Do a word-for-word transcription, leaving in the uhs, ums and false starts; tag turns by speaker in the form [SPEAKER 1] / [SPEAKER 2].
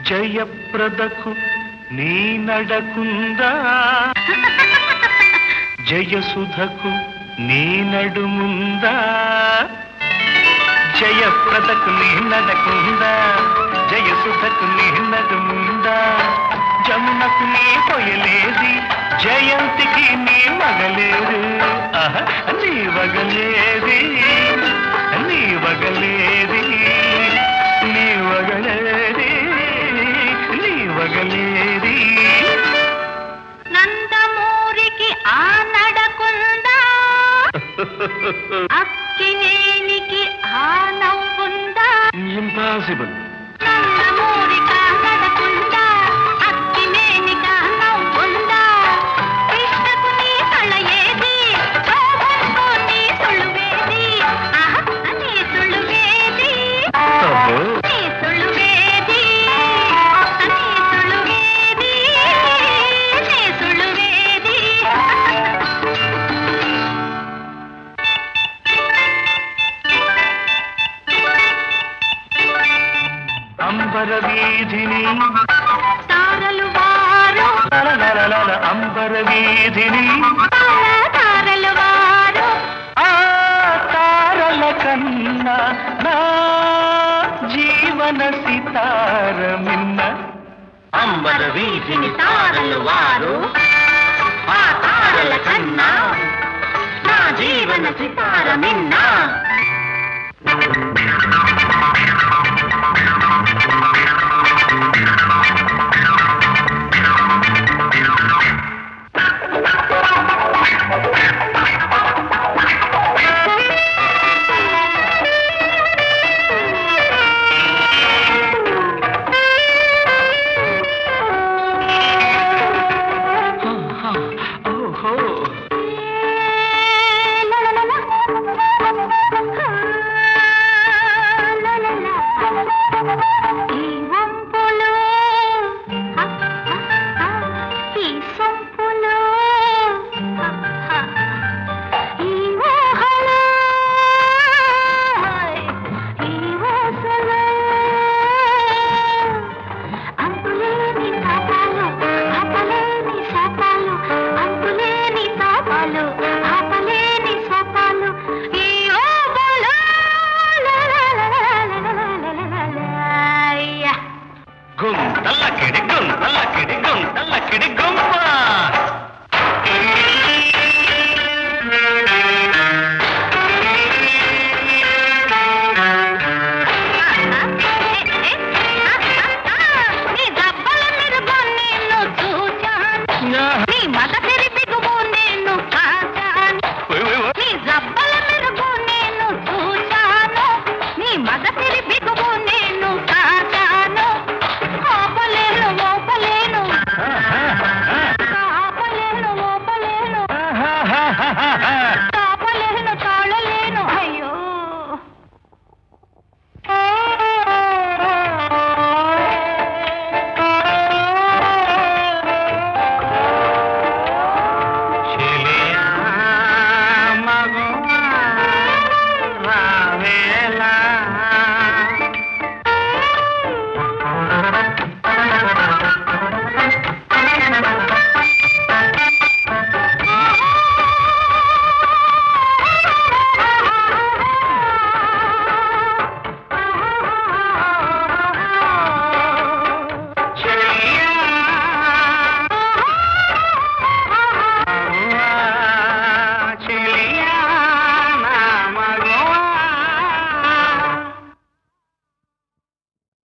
[SPEAKER 1] జయప్రదకు నీ నడకుందా జయసుధకు నీ నడుముందా జయప్రదకు నీ నడకుందా జయసుధకు నీ నడుముందా జమునకు నీ పొయలేది జయంతికి నీ మగలేరు ఆహా నీ వగలేది నీ వగలేది నీ వగలేది నీ వగలేది
[SPEAKER 2] నందమూరికి ఆ నడకుందా అక్కినేనికి ఆ నవ్వుందా
[SPEAKER 1] ఇంపాసిబుల్
[SPEAKER 2] నందమూరికి ఆ నడకుందా అక్కినేనికి ఆ నవ్వుందా కృష్ణకు నీ కళయేది శోభకు నీ సులువేది ఆహా నీ సులువేది నీ సులువేది నీ సులువేది నీ సులువేది
[SPEAKER 1] అంబర వీధిని
[SPEAKER 2] తారలు వారు
[SPEAKER 1] లలలలల అంబర వీధిని
[SPEAKER 2] తారలు వారు
[SPEAKER 1] ఆ తారల కన్నా నా జీవన సితారమిన్న
[SPEAKER 2] అంబర వీధిని తారలు వారు ఆ తారల కన్నా నా జీవన సితారమిన్నా
[SPEAKER 1] గుంతల్లకిడి గుంతల్లకిడి గుంతల్లకిడి గుంప
[SPEAKER 2] నీ మగ తెరిపిగుము నేను కాచాను నీ జబ్బల మెరుగు నేను చూచాను నీ మగ తెరిపిగుము నేను కాచాను ఆపలేను మోపలేను ఆపలేను మోపలేను